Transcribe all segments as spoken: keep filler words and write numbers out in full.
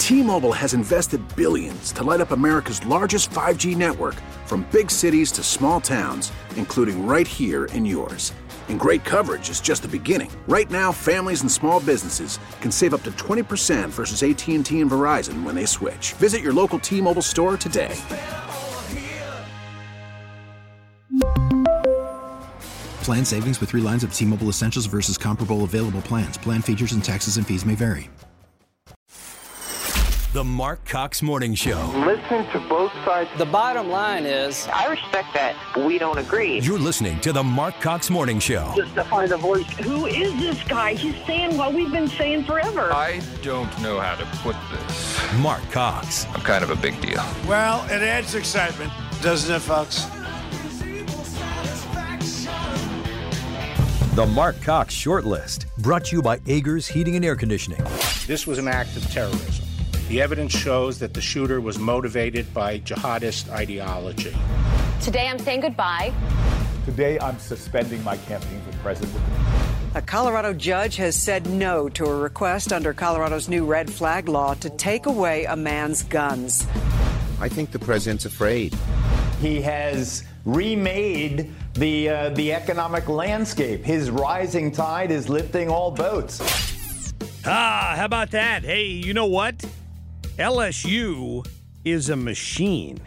T-Mobile has invested billions to light up America's largest five G network, from big cities to small towns, including right here in yours. And great coverage is just the beginning. Right now, families and small businesses can save up to twenty percent versus A T and T and Verizon when they switch. Visit your local T-Mobile store today. Plan savings with three lines of T-Mobile Essentials versus comparable available plans. Plan features and taxes and fees may vary. The Mark Cox Morning Show. Listen to both sides. The bottom line is, I respect that we don't agree. You're listening to the Mark Cox Morning Show. Just to find a voice. Who is this guy? He's saying what we've been saying forever. I don't know how to put this. Mark Cox. I'm kind of a big deal. Well, it adds excitement, doesn't it, folks? The Mark Cox Shortlist, brought to you by Agers Heating and Air Conditioning. This was an act of terrorism. The evidence shows that the shooter was motivated by jihadist ideology. Today I'm saying goodbye. Today I'm suspending my campaign for president. A Colorado judge has said no to a request under Colorado's new red flag law to take away a man's guns. I think the president's afraid. He has remade the uh, the economic landscape. His rising tide is lifting all boats. Ah, how about that? Hey, you know what? L S U is a machine.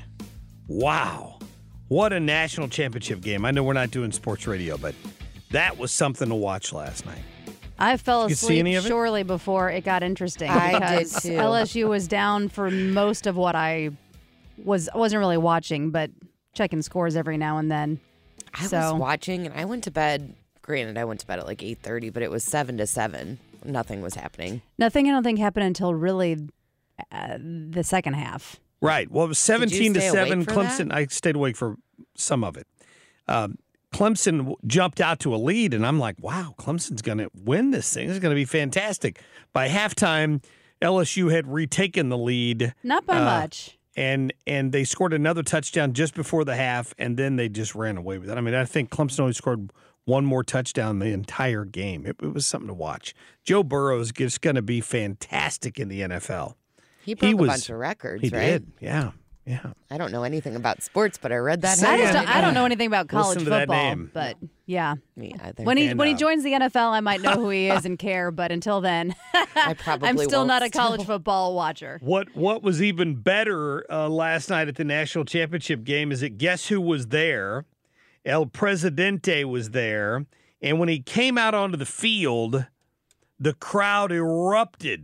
Wow. What a national championship game. I know we're not doing sports radio, but that was something to watch last night. I fell Did you see any asleep of it? shortly before it got interesting. I because did too. L S U was down for most of what I was wasn't really watching, but checking scores every now and then. I so. was watching, and I went to bed. Granted, I went to bed at like eight thirty, but it was seven to seven. Nothing was happening. Nothing, I don't think, happened until really uh, the second half. Right. Well, it was seventeen to stay seven. awake for Clemson, that? I stayed awake for some of it. Um, Clemson w- jumped out to a lead, and I'm like, wow, Clemson's going to win this thing. This is going to be fantastic. By halftime, L S U had retaken the lead. Not by uh, much. And and they scored another touchdown just before the half, and then they just ran away with it. I mean, I think Clemson only scored one more touchdown the entire game. It, it was something to watch. Joe Burrow is just going to be fantastic in the N F L. He broke He a was- bunch of records, He right? did, yeah, yeah. I don't know anything about sports, but I read that. I, just headline. don't, I don't know anything about college Listen to that football, name. but yeah. Me either. When he And, when he uh, joins the N F L, I might know who he is and care, but until then, I probably I'm still won't not a still. college football watcher. What what was even better uh, last night at the national championship game is that guess who was there? El Presidente was there, and when he came out onto the field, the crowd erupted.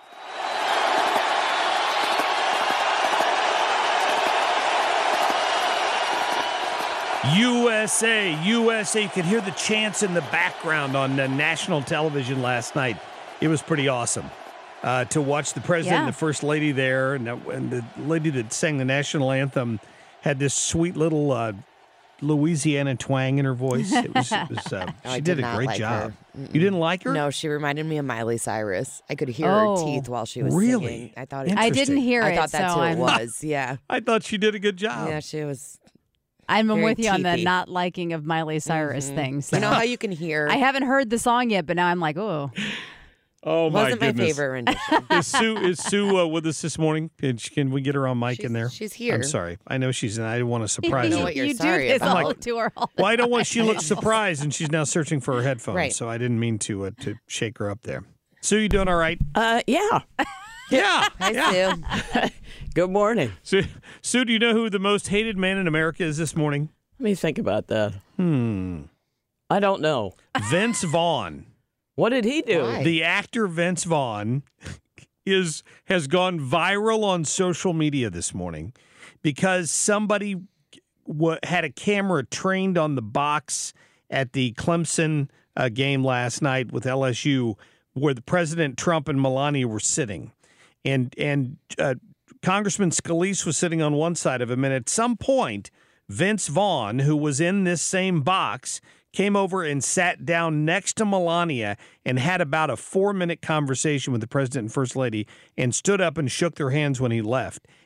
U S A, U S A. You could hear the chants in the background on uh, national television last night. It was pretty awesome uh, to watch the president Yeah. and the first lady there. And, that, and the lady that sang the national anthem had this sweet little uh, Louisiana twang in her voice. It was, it was uh, Oh, she I did, did a not great like job. her. Mm-mm. You didn't like her? No, she reminded me of Miley Cyrus. I could hear Oh. her teeth while she was Really? singing. I thought it I didn't hear I it, thought that's so who I'm, it was. Yeah. I thought she did a good job. Yeah, she was. I'm Very with you on the teethy. not liking of Miley Cyrus Mhm. thing. So. You know how you can hear. I haven't heard the song yet, but now I'm like, oh. Oh, my wasn't my goodness. favorite rendition. Is Sue, is Sue uh, with us this morning? Can, she- can we get her on mic She's- in there? she's here. I'm sorry. I know she's, and I didn't want to surprise know her. what you're you sorry do this about. all to her all the Well, I don't want she time. looks surprised, and she's now searching for her headphones. Right. So I didn't mean to uh, to shake her up there. Sue, you doing all right? Uh, yeah. Yeah. Hi, yeah. Sue. Good morning. Sue, Sue, do you know who the most hated man in America is this morning? Let me think about that. Hmm. I don't know. Vince Vaughn. What did he do? Why? The actor Vince Vaughn is has gone viral on social media this morning because somebody w- had a camera trained on the box at the Clemson uh, game last night with L S U, where the President Trump and Melania were sitting, and and uh, Congressman Scalise was sitting on one side of him, and at some point, Vince Vaughn, who was in this same box, came over and sat down next to Melania and had about a four-minute conversation with the president and first lady and stood up and shook their hands when he left.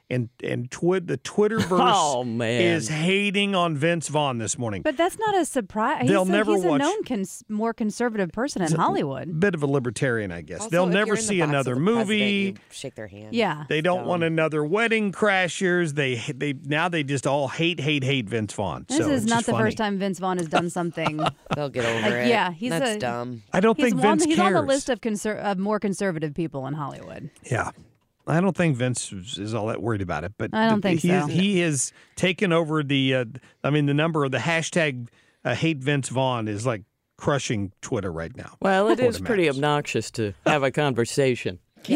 and and twi- the Twitterverse Oh, man. is hating on Vince Vaughn this morning. But that's not a surprise. They'll he's a, never he's watch- a known cons- more conservative person in He's a Hollywood. Bit of a libertarian, I guess. Also, They'll if never you're in the see box another with the president, movie. you shake their hand. Yeah. They don't Dumb. want another Wedding Crashers. They they now they just all hate hate hate Vince Vaughn. This so is it's not just the funny. first time Vince Vaughn has done something. They'll get over Like, it. yeah, he's That's a- dumb. I don't he's think on, Vince he's cares. on the list of, conser- of more conservative people in Hollywood. Yeah. I don't think Vince is is all that worried about it, but I don't think he, so. he has taken over the. Uh, I mean, the number of the hashtag uh, hate Vince Vaughn is like crushing Twitter right now. Well, it For is the pretty matters. obnoxious to have a conversation.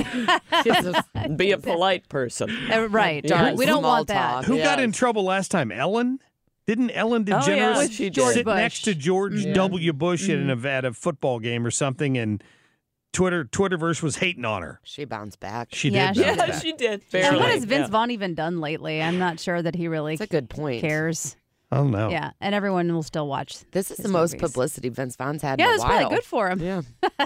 Be a polite person. Uh, right. Yes. We don't Small want that. talk. Who got Yes. in trouble last time? Ellen? Didn't Ellen Oh, DeGeneres yeah, she did. George sit Bush. next to George W. Bush at, an, at a football game or something, and Twitter Twitterverse was hating on her? She bounced back. She Yeah, did. she bounce Yeah, back. she did. And Fairly. what has Vince yeah. Vaughn even done lately? I'm not sure that he really That's a good point. cares. I don't know. Yeah, and everyone will still watch. This is his the most movies. publicity Vince Vaughn's had Yeah, in a that's while. probably good for him. Yeah.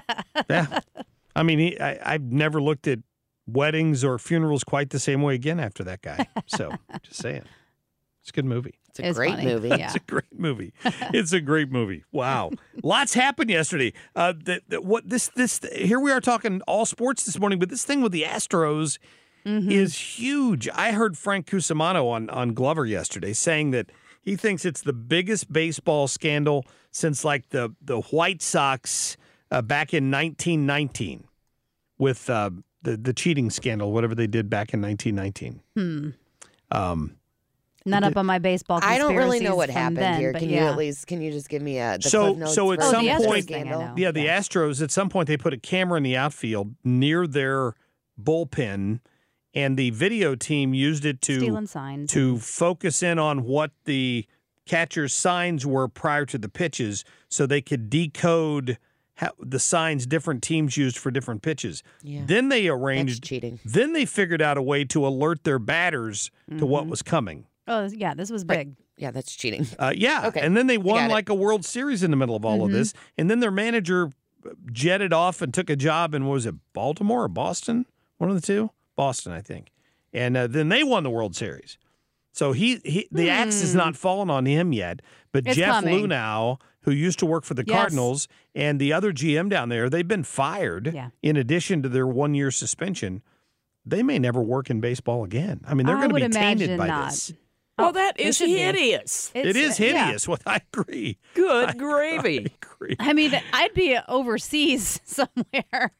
Yeah. I mean, he, I, I've never looked at weddings or funerals quite the same way again after that guy. So, just saying. It's a good movie. It's a It's great funny. movie. Yeah. It's a great movie. It's a great movie. Wow, lots happened yesterday. Uh, the, the, what this this here we are talking all sports this morning, but this thing with the Astros Mm-hmm. is huge. I heard Frank Cusimano on on Glover yesterday saying that he thinks it's the biggest baseball scandal since like the the White Sox uh, back in nineteen nineteen with uh, the the cheating scandal, whatever they did back in nineteen nineteen. Hmm. Um, Not up on my baseball. I don't really know what conspiracies from happened then, here. but Can yeah. you at least can you just give me a the So- cliff notes so at for Oh, some the Astros point- thing, I know. Yeah, the Astros, at some point, they put a camera in the outfield near their bullpen, and the video team used it to Stealing signs. to focus in on what the catcher's signs were prior to the pitches so they could decode how, the signs different teams used for different pitches. Yeah. Then they That's arranged, cheating. then they figured out a way to alert their batters to what was coming. Oh, yeah, this was Right. big. Yeah, that's cheating. Uh, yeah, Okay, and then they I won got it. like a World Series in the middle of all of this, and then their manager jetted off and took a job in, what was it, Baltimore or Boston? One of the two? Boston, I think. And uh, then they won the World Series. So he, he the axe has not fallen on him yet, but It's Jeff coming. Lunau, who used to work for the Yes. Cardinals, and the other G M down there, they've been fired Yeah. in addition to their one-year suspension. They may never work in baseball again. I mean, they're I going to would be tainted imagine by not. this. Well, that It is should be. hideous. It It's- is yeah. hideous. Well, I agree. Good I gravy. agree. I mean, I'd be overseas somewhere.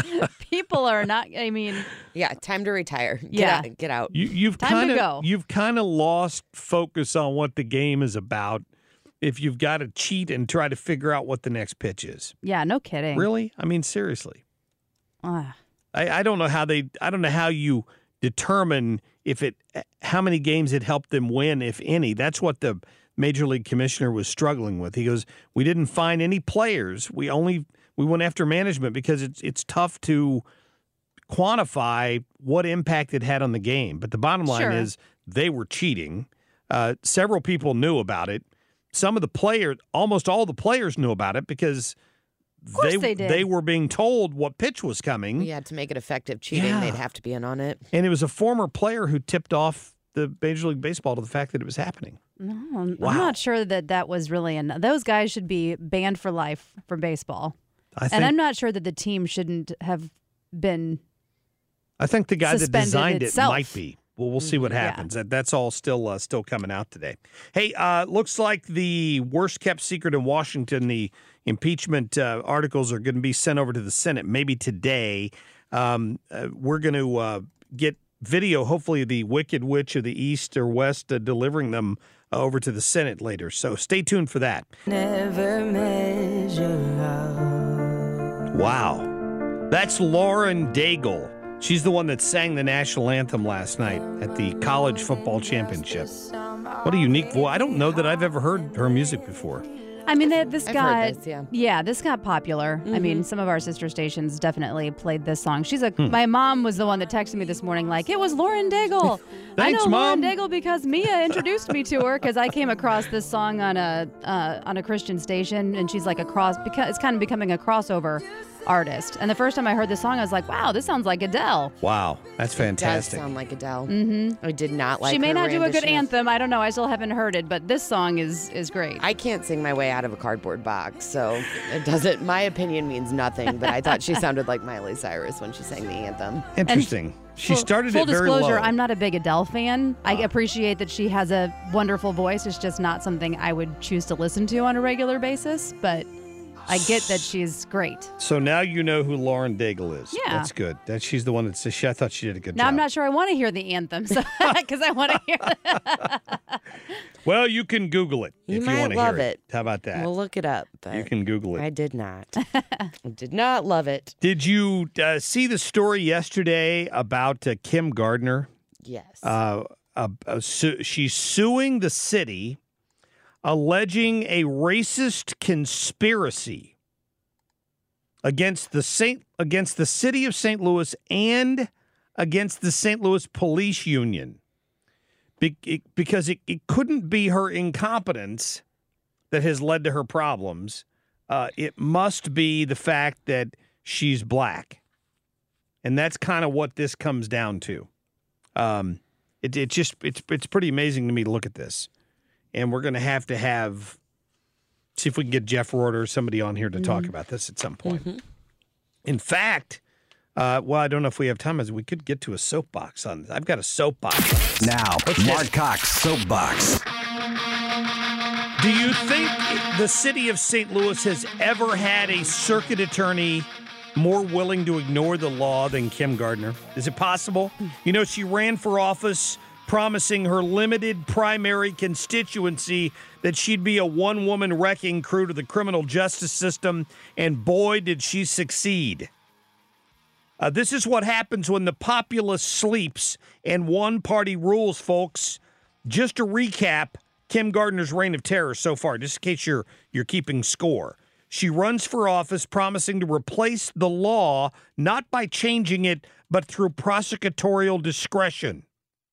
People are not. I mean, Yeah, time to retire. Get Yeah. out, get out. You, you've Time kind to of go. you've kind of lost focus on what the game is about. If you've got to cheat and try to figure out what the next pitch is, yeah, no kidding. really, I mean, seriously, Ah. I, I don't know how they. I don't know how you determine if it how many games it helped them win, if any. That's what the Major League Commissioner was struggling with. He goes, "We didn't find any players. We only we went after management because it's it's tough to quantify what impact it had on the game. But the bottom line Sure. is they were cheating. Uh, several people knew about it. Some of the players, almost all the players knew about it because course they did. they were being told what pitch was coming. Yeah, to make it effective cheating, Yeah. they'd have to be in on it. And it was a former player who tipped off the Major League Baseball to the fact that it was happening. No, I'm, Wow. I'm not sure that that was really enough. Those guys should be banned for life from baseball. I think And I'm not sure that the team shouldn't have been. I think the guy that suspended designed itself. it might be. Well, we'll see what Yeah. happens. That, that's all still uh, still coming out today. Hey, uh, looks like the worst kept secret in Washington, the impeachment uh, articles are going to be sent over to the Senate maybe today. Um, uh, we're going to uh, get video, hopefully the Wicked Witch of the East or West uh, delivering them uh, over to the Senate later. So stay tuned for that. Never measure up. Wow. That's Lauren Daigle. She's the one that sang the national anthem last night at the college football championship. What a unique voice. I don't know that I've ever heard her music before. I mean, that this I've got heard this, yeah. this got popular. I mean, some of our sister stations definitely played this song. She's a Hmm. my mom was the one that texted me this morning, like it was Lauren Daigle. I Thanks, know Mom. Lauren Daigle because Mia introduced me to her because I came across this song on a uh, on a Christian station, and she's like a cross because it's kind of becoming a crossover artist. And the first time I heard the song, I was like, wow, this sounds like Adele. Wow, that's fantastic. It does sound like Adele. Mm-hmm. I did not like She may her not do a good rendition. anthem. I don't know. I still haven't heard it, but this song is is great. I can't sing my way out of a cardboard box, so it doesn't, my opinion means nothing, but I thought she sounded like Miley Cyrus when she sang the anthem. Interesting. And she started full it very low. Full disclosure, I'm not a big Adele fan. I appreciate that she has a wonderful voice. It's just not something I would choose to listen to on a regular basis, but I get that she's great. So now you know who Lauren Daigle is. Yeah. That's good. That she's the one that says, I thought she did a good now, job. I'm not sure I want to hear the anthem because I want to hear it. Well, you can Google it You if might you want to love hear it. How about that? We'll look it up. But you can Google it. I did not. I did not love it. Did you uh, see the story yesterday about uh, Kim Gardner? Yes. Uh, uh, uh, su- she's suing the city, alleging a racist conspiracy against the Saint against the city of Saint Louis and against the Saint Louis Police Union. Be- it, because it, it couldn't be her incompetence that has led to her problems. Uh, it must be the fact that she's black. And that's kind of what this comes down to. Um, it, it just it's it's pretty amazing to me to look at this. And we're going to have to have, see if we can get Jeff Rorter or somebody on here to mm-hmm. talk about this at some point. Mm-hmm. In fact, uh, well, I don't know if we have time, as we could get to a soapbox on this. I've got a soapbox. Now, Mark Cox Soapbox. Do you think the city of Saint Louis has ever had a circuit attorney more willing to ignore the law than Kim Gardner? Is it possible? You know, she ran for office promising her limited primary constituency that she'd be a one-woman wrecking crew to the criminal justice system, and boy, did she succeed. Uh, this is what happens when the populace sleeps and one party rules, folks. Just to recap Kim Gardner's reign of terror so far, just in case you're you're keeping score. She runs for office promising to replace the law, not by changing it, but through prosecutorial discretion.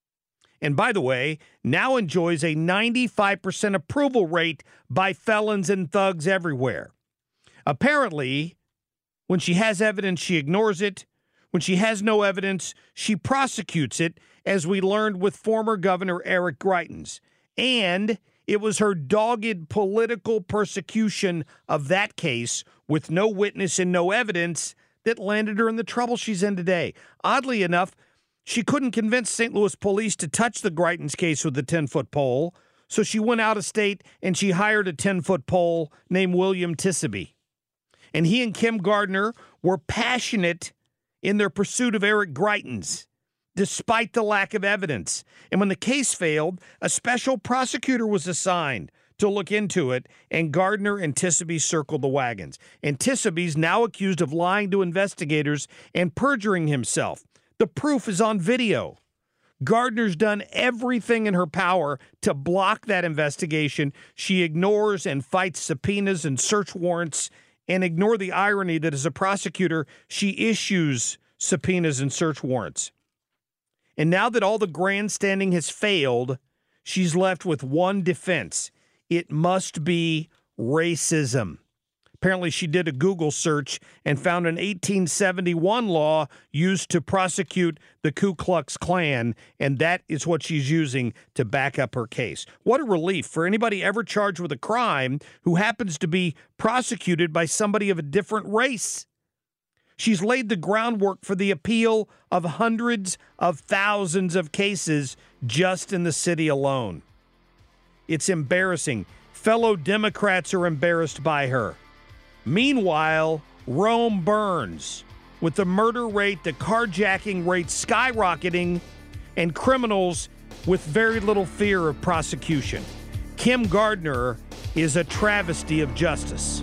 And by the way, now enjoys a ninety-five percent approval rate by felons and thugs everywhere. Apparently, when she has evidence, she ignores it. When she has no evidence, she prosecutes it, as we learned with former Governor Eric Greitens. And it was her dogged political persecution of that case, with no witness and no evidence, that landed her in the trouble she's in today. Oddly enough, she couldn't convince Saint Louis police to touch the Greitens case with the ten-foot pole, so she went out of state and she hired a ten-foot pole named William Tissaby. And he and Kim Gardner were passionate in their pursuit of Eric Greitens, despite the lack of evidence. And when the case failed, a special prosecutor was assigned to look into it, and Gardner and Tissaby circled the wagons. And Tissaby's now accused of lying to investigators and perjuring himself. The proof is on video. Gardner's done everything in her power to block that investigation. She ignores and fights subpoenas and search warrants, and ignore the irony that as a prosecutor, she issues subpoenas and search warrants. And now that all the grandstanding has failed, she's left with one defense. It must be racism. Apparently, she did a Google search and found an eighteen seventy-one law used to prosecute the Ku Klux Klan, and that is what she's using to back up her case. What a relief for anybody ever charged with a crime who happens to be prosecuted by somebody of a different race. She's laid the groundwork for the appeal of hundreds of thousands of cases just in the city alone. It's embarrassing. Fellow Democrats are embarrassed by her. Meanwhile, Rome burns, with the murder rate, the carjacking rate skyrocketing, and criminals with very little fear of prosecution. Kim Gardner is a travesty of justice.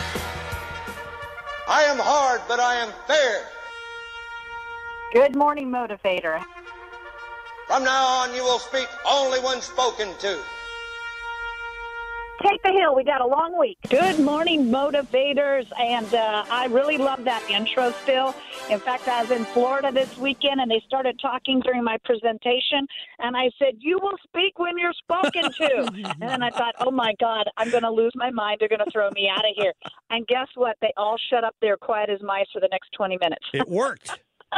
I am hard, but I am fair. Good morning, Motivator. From now on, you will speak only when spoken to. Take the hill. We got a long week. Good morning, motivators. And uh, I really love that intro still. In fact, I was in Florida this weekend, and they started talking during my presentation. And I said, you will speak when you're spoken to. And then I thought, oh, my God, I'm going to lose my mind. They're going to throw me out of here. And guess what? They all shut up there quiet as mice for the next twenty minutes. It worked.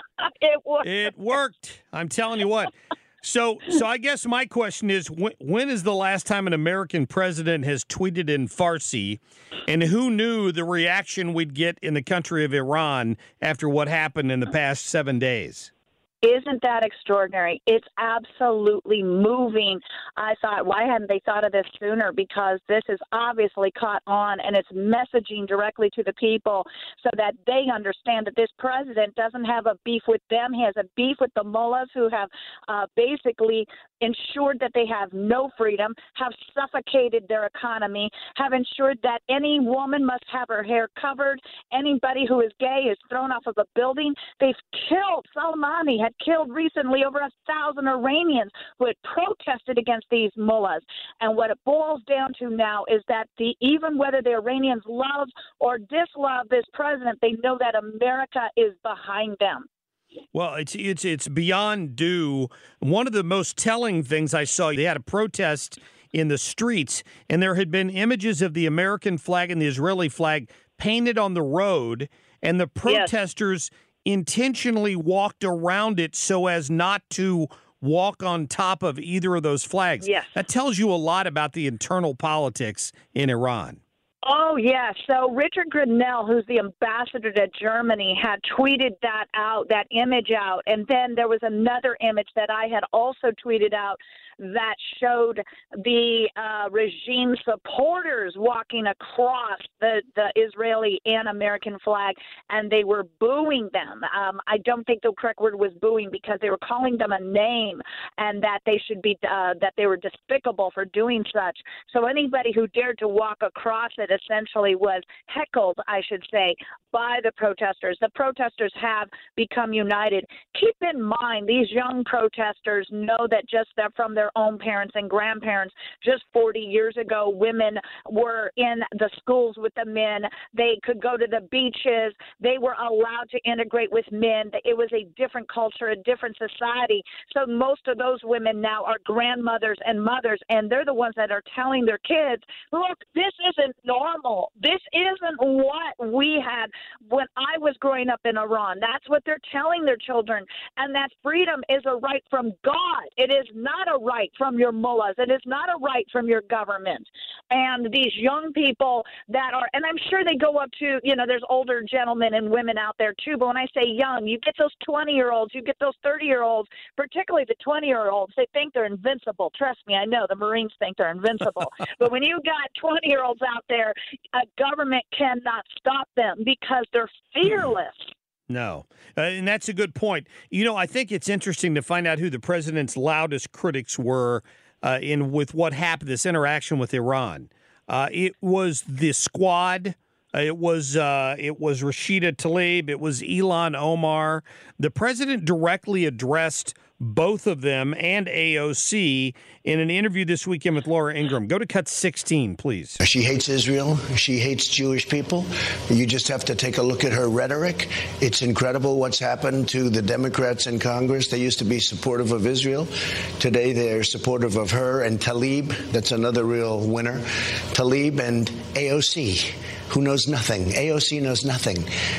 It worked. It worked. I'm telling you what. So, so I guess my question is, when, when is the last time an American president has tweeted in Farsi, and who knew the reaction we'd get in the country of Iran after what happened in the past seven days? Isn't that extraordinary? It's absolutely moving. I thought, why hadn't they thought of this sooner? Because this is obviously caught on, and it's messaging directly to the people so that they understand that this president doesn't have a beef with them. He has a beef with the mullahs who have uh, basically ensured that they have no freedom, have suffocated their economy, have ensured that any woman must have her hair covered. Anybody who is gay is thrown off of a building. They've killed, Soleimani had killed recently over a thousand Iranians who had protested against these mullahs. And what it boils down to now is that the even whether the Iranians love or dislove this president, they know that America is behind them. Well, it's it's it's beyond due. One of the most telling things I saw, they had a protest in the streets, and there had been images of the American flag and the Israeli flag painted on the road, and the protesters yes. intentionally walked around it so as not to walk on top of either of those flags. Yes. That tells you a lot about the internal politics in Iran. Oh, yeah. So Richard Grenell, who's the ambassador to Germany, had tweeted that out, that image out. And then there was another image that I had also tweeted out that showed the uh, regime supporters walking across the, the Israeli and American flag, and they were booing them. Um, I don't think the correct word was booing because they were calling them a name and that they should be, uh, that they were despicable for doing such. So anybody who dared to walk across it essentially was heckled, I should say, by the protesters. The protesters have become united. Keep in mind, these young protesters know that just that from their own parents and grandparents, just forty years ago, women were in the schools with the men. They could go to the beaches. They were allowed to integrate with men. It was a different culture, a different society. So most of those women now are grandmothers and mothers, and they're the ones that are telling their kids, look, this isn't normal. This isn't what we had when I was growing up in Iran. That's what they're telling their children, and that freedom is a right from God. It is not a right from your mullahs. It is not a right from your government. And these young people that are, and I'm sure they go up to, you know, there's older gentlemen and women out there too, but when I say young, you get those twenty-year-olds, you get those thirty-year-olds, particularly the twenty-year-olds, they think they're invincible. Trust me, I know the Marines think they're invincible. But when you got twenty-year-olds out there, a government cannot stop them because they're fearless. No, uh, and that's a good point. You know, I think it's interesting to find out who the president's loudest critics were uh, in with what happened, this interaction with Iran. Uh, it was the Squad. It was uh, it was Rashida Tlaib. It was Ilhan Omar. The president directly addressed both of them and A O C in an interview this weekend with Laura Ingraham. Go to cut sixteen, please. She hates Israel. She hates Jewish people. You just have to take a look at her rhetoric. It's incredible what's happened to the Democrats in Congress. They used to be supportive of Israel. Today they're supportive of her and Tlaib. That's another real winner. Tlaib and A O C, who knows nothing. A O C knows nothing.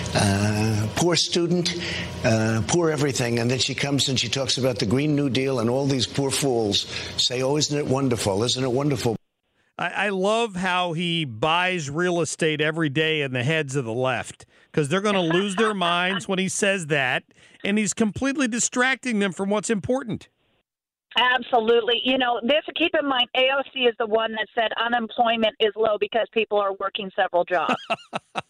Uh, poor student, uh, poor everything. And then she comes and she talks about the Green New Deal, and all these poor fools say, oh, isn't it wonderful? Isn't it wonderful? I, I love how he buys real estate every day in the heads of the left, because they're going to lose their minds when he says that, and he's completely distracting them from what's important. Absolutely. You know, this, keep in mind, A O C is the one that said unemployment is low because people are working several jobs.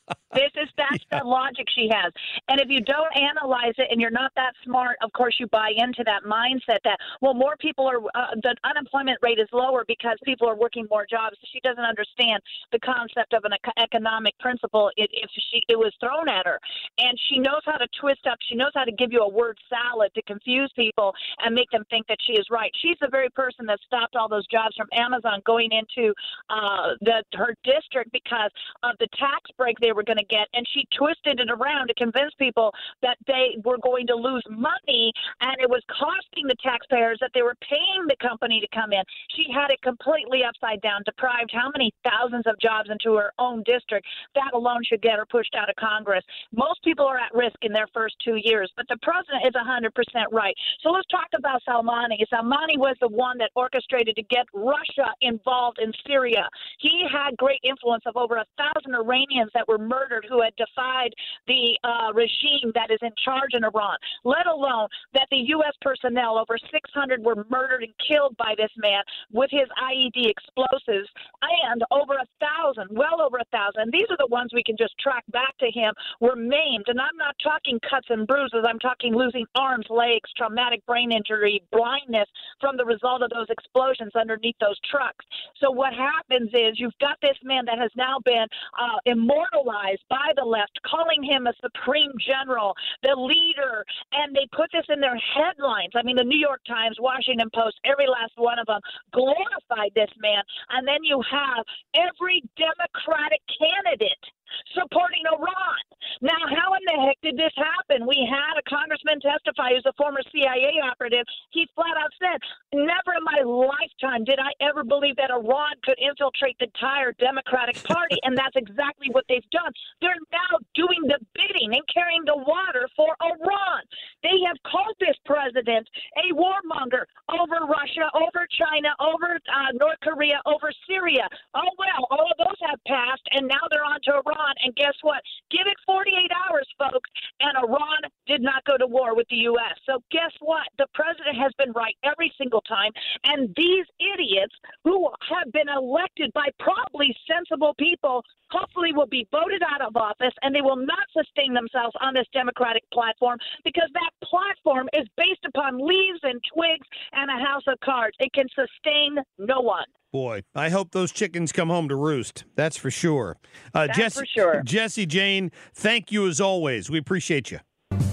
This is that's yeah. the logic she has. And if you don't analyze it and you're not that smart, of course you buy into that mindset that, well, more people are, uh, the unemployment rate is lower because people are working more jobs. She doesn't understand the concept of an economic principle if she it was thrown at her. And she knows how to twist up. She knows how to give you a word salad to confuse people and make them think that she is right. She's the very person that stopped all those jobs from Amazon going into uh, the her district because of the tax break they were going to get, and she twisted it around to convince people that they were going to lose money, and it was costing the taxpayers that they were paying the company to come in. She had it completely upside down, deprived how many thousands of jobs into her own district. That alone should get her pushed out of Congress. Most people are at risk in their first two years, but the president is one hundred percent right. So let's talk about Soleimani. Soleimani was the one that orchestrated to get Russia involved in Syria. He had great influence of over a thousand Iranians that were murdered who had defied the uh, regime that is in charge in Iran, let alone that the U S personnel, over six hundred, were murdered and killed by this man with his I E D explosives, and over a thousand, well over a thousand. These are the ones we can just track back to him, were maimed. And I'm not talking cuts and bruises. I'm talking losing arms, legs, traumatic brain injury, blindness from the result of those explosions underneath those trucks. So what happens is you've got this man that has now been uh, immortalized by the left, calling him a supreme general, the leader, and they put this in their headlines. I mean, the New York Times, Washington Post, every last one of them glorified this man. And then you have every Democratic candidate supporting Iran. Now, how in the heck did this happen? We had a congressman testify who's a former C I A operative. He flat out said, never in my lifetime did I ever believe that Iran could infiltrate the entire Democratic Party. And that's exactly what they've done. They're now doing the bidding and carrying the water for Iran. They have called this president a warmonger over Russia, over China, over uh, North Korea, over Syria. Oh, well, all of those have passed, and now they're on to Iran. And guess what? Give it forty-eight hours, folks, and Iran did not go to war with the U S. So guess what? The president has been right every single time. And these idiots who have been elected by probably sensible people hopefully will be voted out of office, and they will not sustain themselves on this Democratic platform because that platform is based upon leaves and twigs and a house of cards. It can sustain no one. Boy, I hope those chickens come home to roost. That's for sure. Uh, That's Jesse, for sure. Jesse Jane, thank you as always. We appreciate you.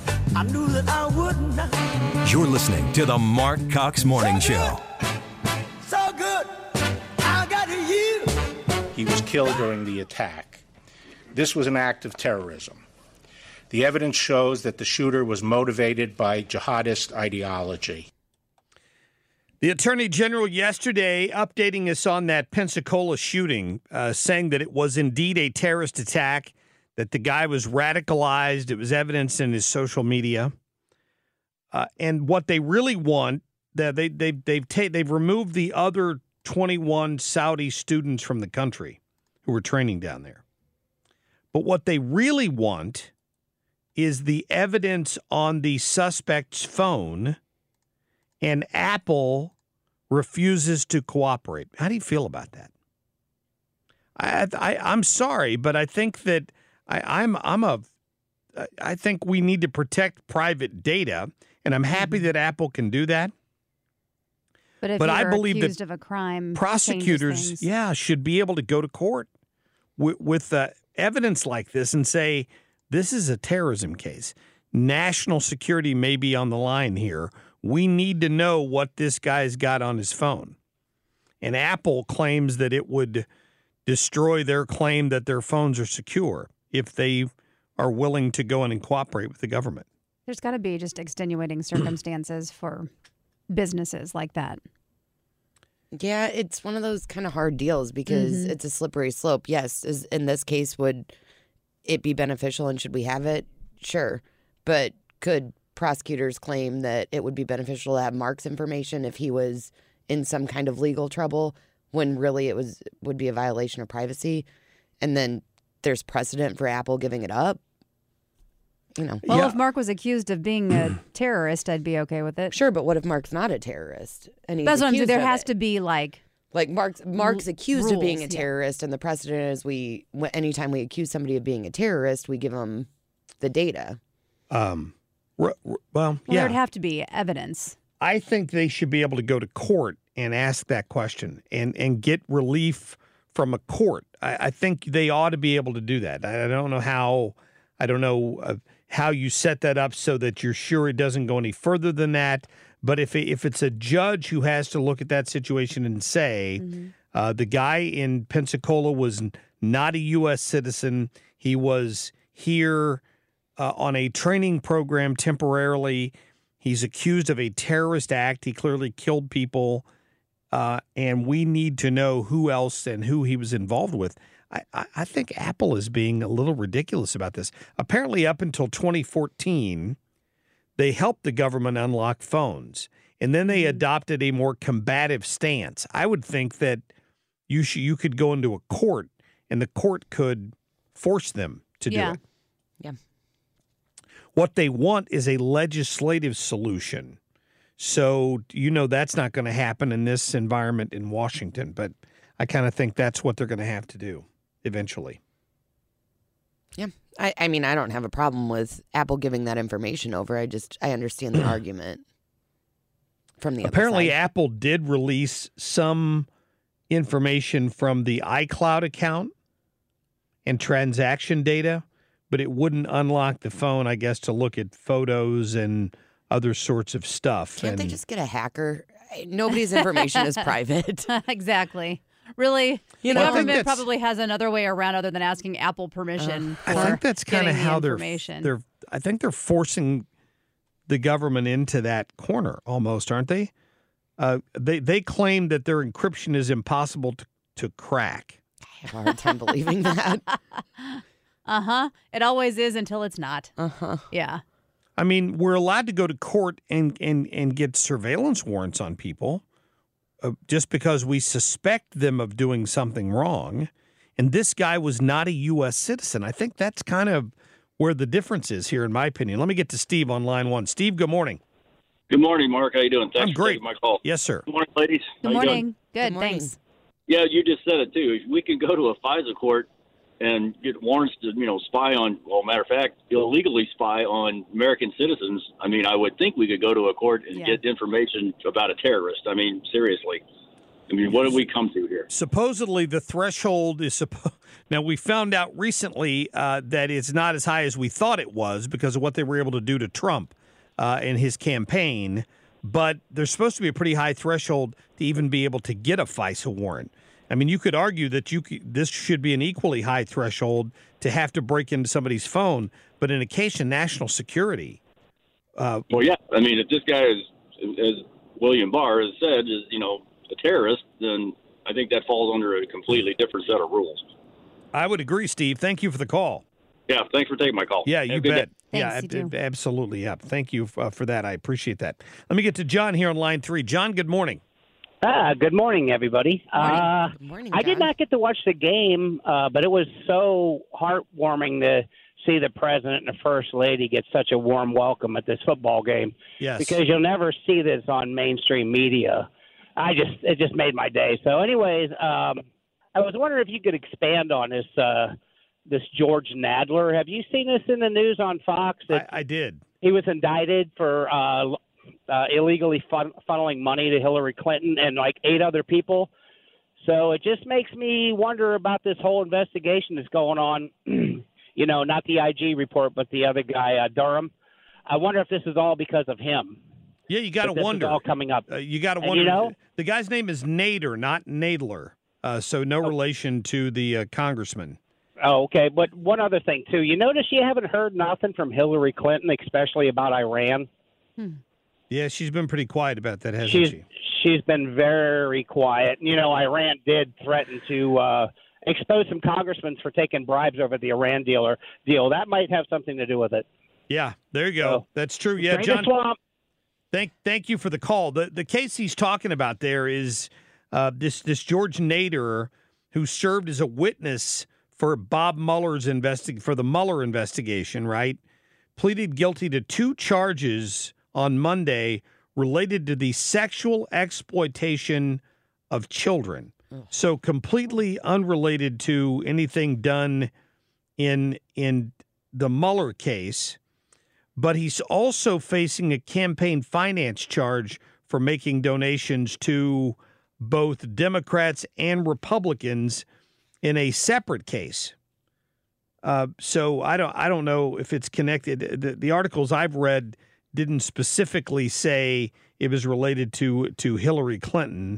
I knew that I would not. You're listening to the Mark Cox Morning so Show. So good. I got you. He was killed during the attack. This was an act of terrorism. The evidence shows that the shooter was motivated by jihadist ideology. The Attorney General yesterday updating us on that Pensacola shooting, uh, saying that it was indeed a terrorist attack, that the guy was radicalized. It was evidenced in his social media. Uh, and what they really want, that they, they, they've, ta- they've removed the other twenty-one Saudi students from the country who were training down there. But what they really want is the evidence on the suspect's phone, and Apple refuses to cooperate. How do you feel about that? I, I, I'm sorry, but I think that I, I'm I'm a I think we need to protect private data, and I'm happy that Apple can do that. But if but you're I believe accused that of a crime, prosecutors, yeah, should be able to go to court with, with uh, evidence like this and say this is a terrorism case. National security may be on the line here. We need to know what this guy's got on his phone. And Apple claims that it would destroy their claim that their phones are secure if they are willing to go in and cooperate with the government. There's got to be just extenuating circumstances for businesses like that. Yeah, it's one of those kind of hard deals because Mm-hmm. it's a slippery slope. Yes, is in this case, would it be beneficial and should we have it? Sure. But could prosecutors claim that it would be beneficial to have Mark's information if he was in some kind of legal trouble when really it was would be a violation of privacy? And then there's precedent for Apple giving it up. You know. Well, Yeah. if Mark was accused of being a terrorist, I'd be okay with it. Sure, but what if Mark's not a terrorist? And he's That's what I'm saying. accused There of has it? to be like Like Mark's Mark's accused rules, of being a yeah. terrorist, and the precedent is we, anytime we accuse somebody of being a terrorist, we give them the data. Um, r- r- well, Well, yeah. there'd have to be evidence. I think they should be able to go to court and ask that question and, and get relief from a court. I, I think they ought to be able to do that. I, I don't know how. I don't know uh, how you set that up so that you're sure it doesn't go any further than that. But if it, if it's a judge who has to look at that situation and say, mm-hmm. uh, the guy in Pensacola was not a U S citizen, he was here uh, on a training program temporarily, he's accused of a terrorist act, he clearly killed people, uh, and we need to know who else and who he was involved with. I, I, I think Apple is being a little ridiculous about this. Apparently, up until twenty fourteen, they helped the government unlock phones, and then they adopted a more combative stance. I would think that you sh- you could go into a court, and the court could force them to yeah. do it. Yeah. What they want is a legislative solution. So, you know, that's not going to happen in this environment in Washington, but I kind of think that's what they're going to have to do eventually. Yeah. I, I mean, I don't have a problem with Apple giving that information over. I just, I understand the argument from the Apparently, other side. Apple did release some information from the iCloud account and transaction data, but it wouldn't unlock the phone, I guess, to look at photos and other sorts of stuff. Can't and they just get a hacker? Nobody's information is private. Exactly. Really? You the know, government probably has another way around other than asking Apple permission. Uh, for I think that's kind of getting the how they're, information. they're. I think they're forcing the government into that corner almost, aren't they? Uh, they they claim that their encryption is impossible to, to crack. I have a hard time believing that. Uh-huh. It always is until it's not. Uh-huh. Yeah. I mean, we're allowed to go to court and and, and get surveillance warrants on people uh, just because we suspect them of doing something wrong. And this guy was not a U S citizen. I think that's kind of where the difference is here, in my opinion. Let me get to Steve on line one. Steve, good morning. Good morning, Mark. How you doing? Thanks I'm great. for taking my call. Yes, sir. Good morning, ladies. Good How you morning. doing? Good, Good morning. thanks. Yeah, you just said it, too. If we can go to a FISA court and get warrants to, you know, spy on, well, matter of fact, illegally spy on American citizens, I mean, I would think we could go to a court and Yeah. get information about a terrorist. I mean, seriously. I mean, what did we come to here? Supposedly, the threshold is supposed. Now, we found out recently uh, that it's not as high as we thought it was because of what they were able to do to Trump uh, in his campaign. But there's supposed to be a pretty high threshold to even be able to get a FISA warrant. I mean, you could argue that you could, this should be an equally high threshold to have to break into somebody's phone. But in a case of national security, uh, Well, yeah. I mean, if this guy is, as William Barr has said, is, you know, a terrorist, then I think that falls under a completely different set of rules. I would agree, Steve. Thank you for the call. Yeah, thanks for taking my call. Yeah, Have you a good bet. day. Yeah, Thanks, you ab- too. absolutely. Yeah, thank you uh, for that. I appreciate that. Let me get to John here on line three. John, good morning. Ah, good morning, everybody. Morning. Uh, Good morning, I did John. not get to watch the game, uh, but it was so heartwarming to see the president and the first lady get such a warm welcome at this football game. Yes. Because you'll never see this on mainstream media. I just it just made my day. So, anyways, um, I was wondering if you could expand on this uh, this George Nadler. Have you seen this in the news on Fox? I, I did. He was indicted for uh, uh, illegally fun- funneling money to Hillary Clinton and like eight other people. So it just makes me wonder about this whole investigation that's going on. You know, not the I G report, but the other guy, uh, Durham. I wonder if this is all because of him. Yeah, you got to But this wonder. is all coming up. Uh, you got to And wonder. you know- the guy's name is Nader, not Nadler. Uh, so no relation to the uh, congressman. Oh, okay. But one other thing, too. You notice you haven't heard nothing from Hillary Clinton, especially about Iran? Yeah, she's been pretty quiet about that, hasn't She's she? she's been very quiet. You know, Iran did threaten to uh, expose some congressmen for taking bribes over the Iran deal. Or deal. That might have something to do with it. Yeah, there you go. So, That's true. Yeah, drain the John. swamp. Thank, thank you for the call. The the case he's talking about there is uh, this this George Nader, who served as a witness for Bob Mueller's investi- for the Mueller investigation, right? Pleaded guilty to two charges on Monday related to the sexual exploitation of children. So completely unrelated to anything done in in the Mueller case. But he's also facing a campaign finance charge for making donations to both Democrats and Republicans in a separate case. Uh, so I don't I don't know if it's connected. The, the articles I've read didn't specifically say it was related to to Hillary Clinton,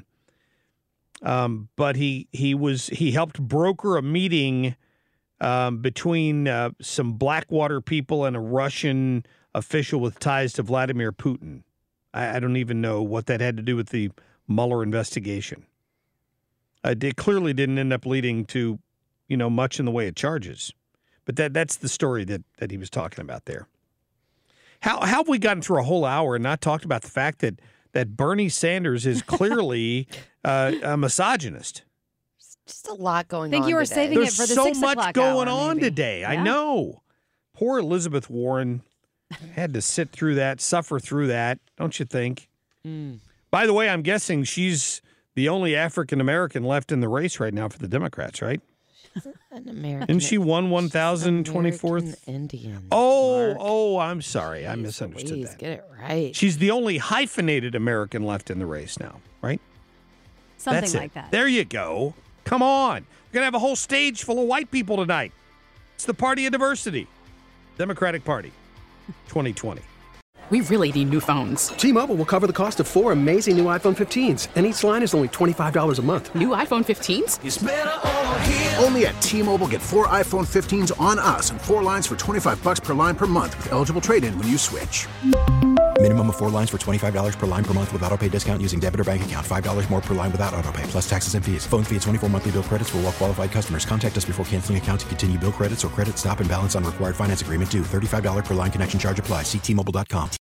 um, but he he was he helped broker a meeting um, between uh, some Blackwater people and a Russian official with ties to Vladimir Putin. I, I don't even know what that had to do with the Mueller investigation. Uh, it clearly didn't end up leading to, you know, much in the way of charges. But that that's the story that, that he was talking about there. How, how have we gotten through a whole hour and not talked about the fact that, that Bernie Sanders is clearly uh, a misogynist? Just a lot going on. I think you were today. saving There's it for the so six much o'clock going hour, on maybe. today. Yeah. I know. Poor Elizabeth Warren had to sit through that, suffer through that, don't you think? Mm. By the way, I'm guessing she's the only African American left in the race right now for the Democrats, right? An American. Didn't she won one thousand twenty-fourth? Indian. Oh, Mark. oh, I'm sorry. I misunderstood Please that. get it right. She's the only hyphenated American left in the race now, right? Something That's it. like that. There you go. Come on. We're going to have a whole stage full of white people tonight. It's the party of diversity. Democratic Party twenty twenty. We really need new phones. T-Mobile will cover the cost of four amazing new iPhone fifteens, and each line is only twenty-five dollars a month. New iPhone fifteens? It's better over here. Only at T-Mobile, get four iPhone fifteens on us and four lines for twenty-five bucks per line per month with eligible trade-in when you switch. Minimum of four lines for twenty-five dollars per line per month with autopay discount using debit or bank account. five dollars more per line without autopay, plus taxes and fees. Phone fee at twenty-four monthly bill credits for well-qualified customers. Contact us before canceling account to continue bill credits or credit stop and balance on required finance agreement due. thirty-five dollars per line connection charge applies. See T Mobile dot com.